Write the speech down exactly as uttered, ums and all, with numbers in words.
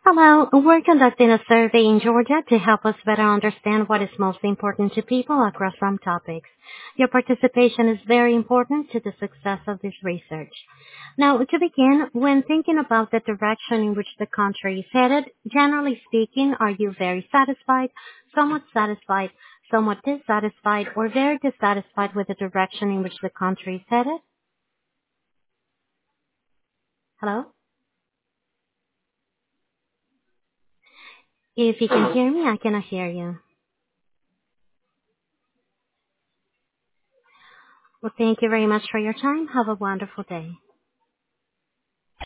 Hello, we're conducting a survey in Georgia to help us better understand what is most important to people across some topics. Your participation is very important to the success of this research. Now, to begin, when thinking about the direction in which the country is headed, generally speaking, are you very satisfied, somewhat satisfied, somewhat dissatisfied, or very dissatisfied with the direction in which the country is headed? Hello? If you can hear me, I cannot hear you. Well, thank you very much for your time. Have a wonderful day.